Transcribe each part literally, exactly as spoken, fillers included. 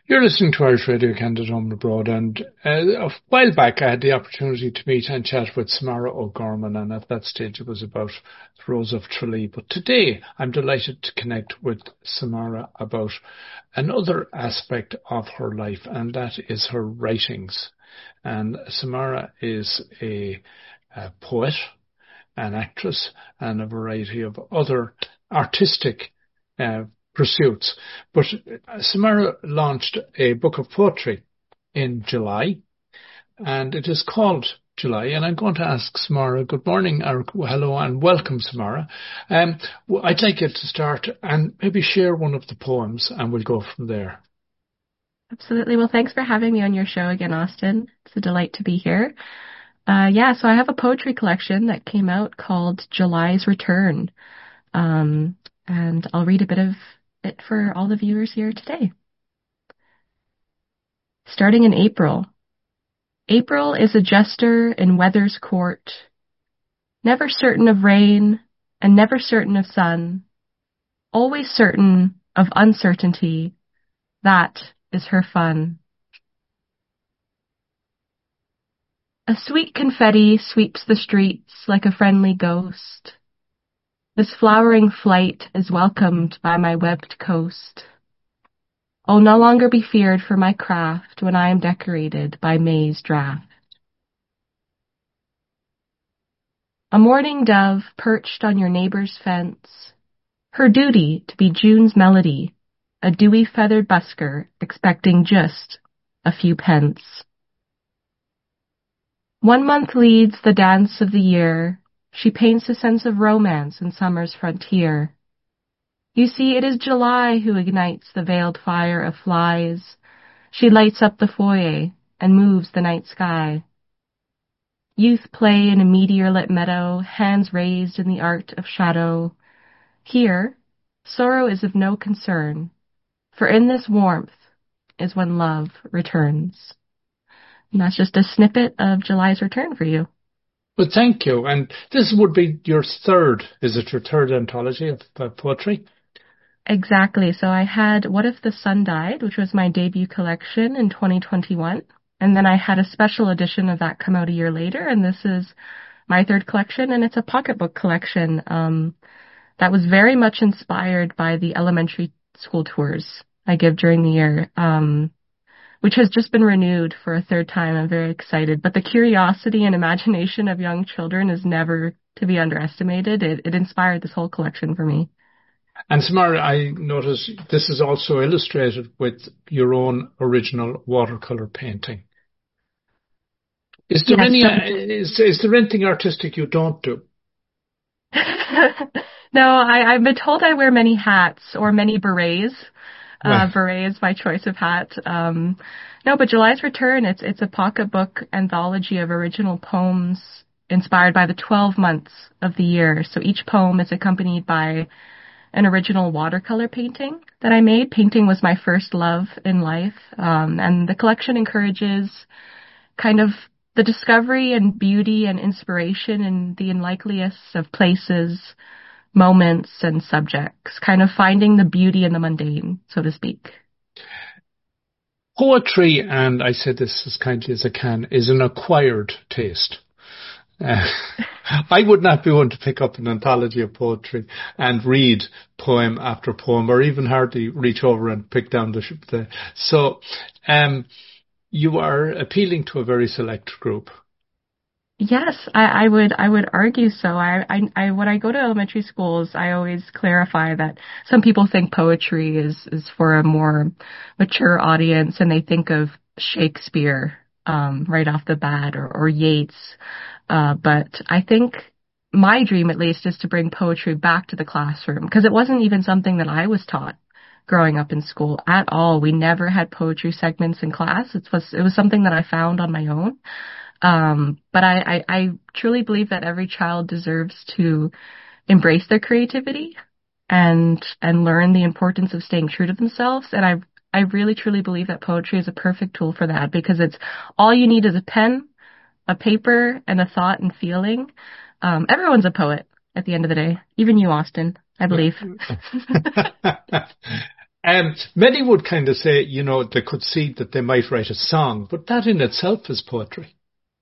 You're listening to Irish Radio Canada Home and Abroad, and uh, a while back I had the opportunity to meet and chat with Samara O'Gorman, and at that stage it was about the Rose of Tralee. But today I'm delighted to connect with Samara about another aspect of her life, and that is her writings. And Samara is a, a poet, an actress, and a variety of other artistic uh, pursuits. But Samara launched a book of poetry in July, and it is called July. And I'm going to ask Samara, good morning, or hello, and welcome, Samara. Um, I'd like you to start and maybe share one of the poems, and we'll go from there. Absolutely. Well, thanks for having me on your show again, Austin. It's a delight to be here. Uh, yeah, so I have a poetry collection that came out called July's Return. Um, and I'll read a bit of it for all the viewers here today. Starting in April. April is a jester in weather's court, never certain of rain and never certain of sun, always certain of uncertainty. That is her fun. A sweet confetti sweeps the streets like a friendly ghost. This flowering flight is welcomed by my webbed coast. I'll no longer be feared for my craft when I am decorated by May's draft. A mourning dove perched on your neighbor's fence, her duty to be June's melody, a dewy feathered busker expecting just a few pence. One month leads the dance of the year. She paints a sense of romance in summer's frontier. You see, it is July who ignites the veiled fire of flies. She lights up the foyer and moves the night sky. Youth play in a meteor-lit meadow, hands raised in the art of shadow. Here, sorrow is of no concern, for in this warmth is when love returns. And that's just a snippet of July's Return for you. Well, thank you. And this would be your third, is it your third anthology of uh, poetry? Exactly. So I had What If the Sun Died, which was my debut collection in twenty twenty-one. And then I had a special edition of that come out a year later. And this is my third collection, and it's a pocketbook collection um, that was very much inspired by the elementary school tours I give during the year, um, which has just been renewed for a third time. I'm very excited. But the curiosity and imagination of young children is never to be underestimated. It, it inspired this whole collection for me. And Samara, I notice this is also illustrated with your own original watercolor painting. Is there Yes, any, so- uh, is, is there anything artistic you don't do? No, I, I've been told I wear many hats or many berets. Uh, Right. beret is my choice of hat. Um, no, but July's Return, it's, it's a pocketbook anthology of original poems inspired by the twelve months of the year. So each poem is accompanied by an original watercolor painting that I made. Painting was my first love in life. Um, and the collection encourages kind of the discovery and beauty and inspiration in the unlikeliest of places, moments, and subjects, kind of finding the beauty in the mundane, so to speak. Poetry, and I say this as kindly as I can, is an acquired taste. Uh, I would not be one to pick up an anthology of poetry and read poem after poem, or even hardly reach over and pick down the, the so um, you are appealing to a very select group. Yes, I, I would I would argue so. I, I, I when I go to elementary schools, I always clarify that some people think poetry is, is for a more mature audience, and they think of Shakespeare um, right off the bat, or, or Yeats. Uh, but I think my dream, at least, is to bring poetry back to the classroom, because it wasn't even something that I was taught growing up in school at all. We never had poetry segments in class. It was it was something that I found on my own. Um, but I, I, I truly believe that every child deserves to embrace their creativity and and learn the importance of staying true to themselves. And I I really truly believe that poetry is a perfect tool for that, because it's all you need is a pen, a paper, and a thought and feeling. Um, everyone's a poet at the end of the day, even you, Austin, I believe. uh, Um, many would kind of say, you know, they could see that they might write a song, but that in itself is poetry.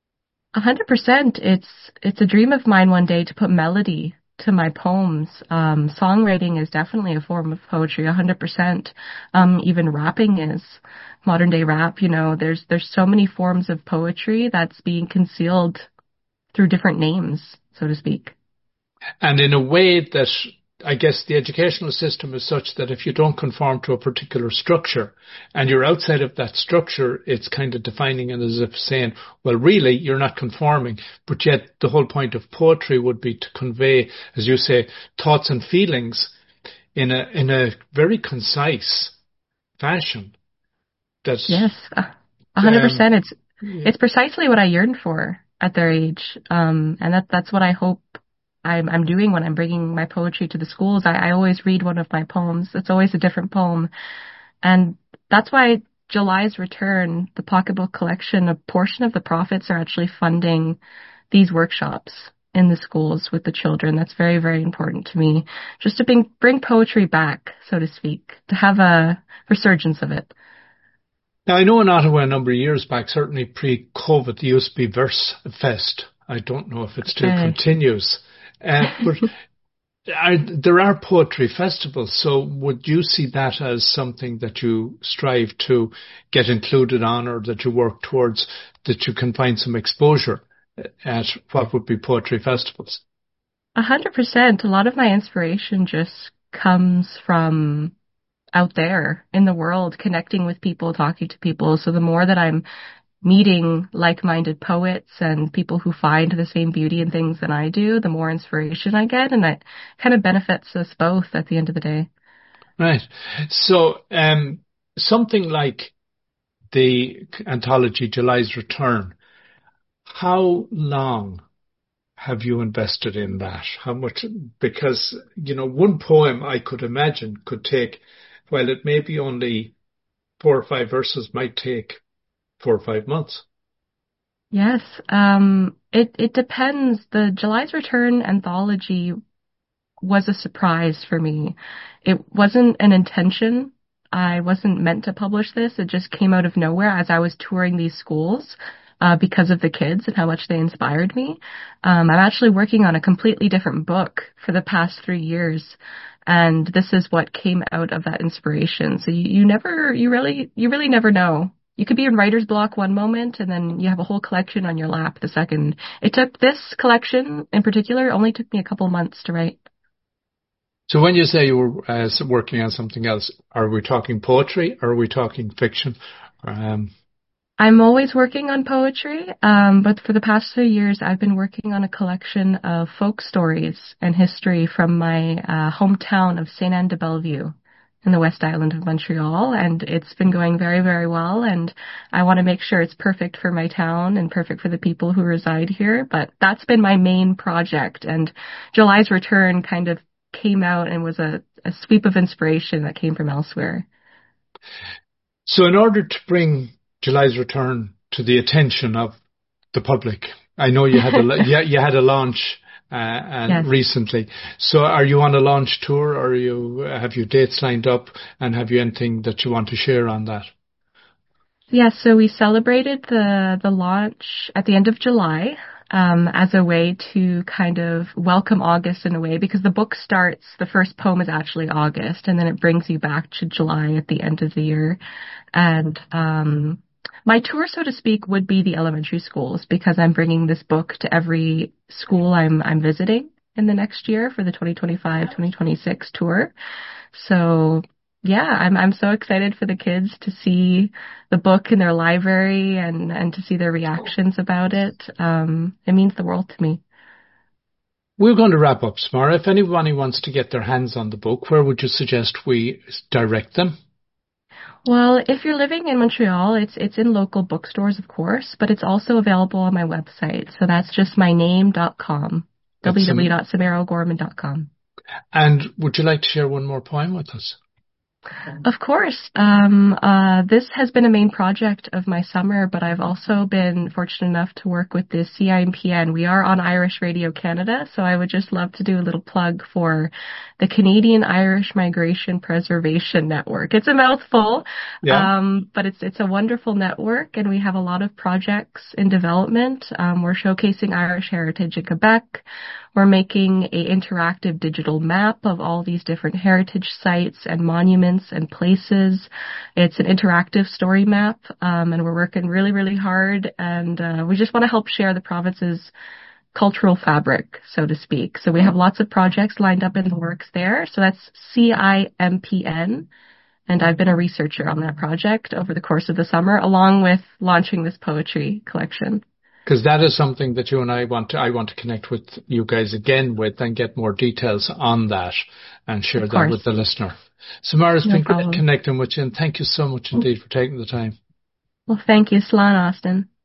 A hundred percent. It's it's a dream of mine one day to put melody to my poems. Um, songwriting is definitely a form of poetry, a hundred percent. Um, even rapping is modern day rap. You know, there's there's so many forms of poetry that's being concealed through different names, so to speak. And in a way that I guess the educational system is such that if you don't conform to a particular structure and you're outside of that structure, it's kind of defining it as if saying, well, really, you're not conforming. But yet the whole point of poetry would be to convey, as you say, thoughts and feelings in a, in a very concise fashion. That's, Yes, a hundred um, percent. It's yeah. it's precisely what I yearn for at their age, um, and that that's what I hope I'm I'm doing when I'm bringing my poetry to the schools. I, I always read one of my poems. It's always a different poem, and that's why July's Return, the pocketbook collection, a portion of the profits are actually funding these workshops in the schools with the children. That's very, very important to me, just to bring bring poetry back, so to speak, to have a resurgence of it. Now, I know in Ottawa a number of years back, certainly pre-COVID, there used to be Verse Fest. I don't know if it still Okay. continues. Uh, but are, there are poetry festivals, so would you see that as something that you strive to get included on or that you work towards, that you can find some exposure at what would be poetry festivals? A hundred percent. A lot of my inspiration just comes from out there in the world, connecting with people, talking to people. So the more that I'm meeting like-minded poets and people who find the same beauty in things than I do, the more inspiration I get, and it kind of benefits us both at the end of the day. Right. So, um, something like the anthology July's Return, how long have you invested in that? How much? Because, you know, one poem I could imagine could take, well, it may be only four or five verses, might take four or five months. Yes, um, it it depends. The July's Return anthology was a surprise for me. It wasn't an intention. I wasn't meant to publish this. It just came out of nowhere as I was touring these schools uh, because of the kids and how much they inspired me. Um, I'm actually working on a completely different book for the past three years. And this is what came out of that inspiration. So you, you never, you really, you really never know. You could be in writer's block one moment and then you have a whole collection on your lap the second. It took this collection in particular, only took me a couple months to write. So when you say you were uh, working on something else, are we talking poetry or are we talking fiction? Um, I'm always working on poetry, um, but for the past few years, I've been working on a collection of folk stories and history from my uh, hometown of Saint Anne de Bellevue in the West Island of Montreal, and it's been going very, very well, and I want to make sure it's perfect for my town and perfect for the people who reside here, but that's been my main project, and July's Return kind of came out and was a, a sweep of inspiration that came from elsewhere. so in order to bring July's Return to the attention of the public, I know you had a you, you had a launch uh, and Yes. recently. So are you on a launch tour, or are you have you dates lined up, and have you anything that you want to share on that? Yeah, so we celebrated the the launch at the end of July um, as a way to kind of welcome August in a way, because the book starts, the first poem is actually August, and then it brings you back to July at the end of the year. And um, my tour, so to speak, would be the elementary schools, because I'm bringing this book to every school I'm I'm visiting in the next year for the twenty twenty-five twenty twenty-six tour. So yeah, I'm I'm so excited for the kids to see the book in their library and and to see their reactions about it. Um, it means the world to me. We're going to wrap up, Samara. If anybody wants to get their hands on the book, where would you suggest we direct them? Well, if you're living in Montreal, it's it's in local bookstores, of course, but it's also available on my website. So that's just my name dot com, That's w w w some, dot samara o'gorman dot com. and would you like to share one more poem with us? Of course. Um, uh, this has been a main project of my summer, but I've also been fortunate enough to work with the C I M P N. We are on Irish Radio Canada, so I would just love to do a little plug for the Canadian Irish Migration Preservation Network. It's a mouthful, Yeah. um, but it's it's a wonderful network, and we have a lot of projects in development. Um, we're showcasing Irish heritage in Quebec. We're making a interactive digital map of all these different heritage sites and monuments and places. It's an interactive story map, um, and we're working really, really hard. And uh, we just want to help share the province's cultural fabric, so to speak. So we have lots of projects lined up in the works there. So that's C I M P N. And I've been a researcher on that project over the course of the summer, along with launching this poetry collection. Because that is something that you and I want to, I want to connect with you guys again with and get more details on that and share that with the listener. Samara, it's no been problem. great connecting with you, and thank you so much indeed for taking the time. Well, thank you, Slán Austin.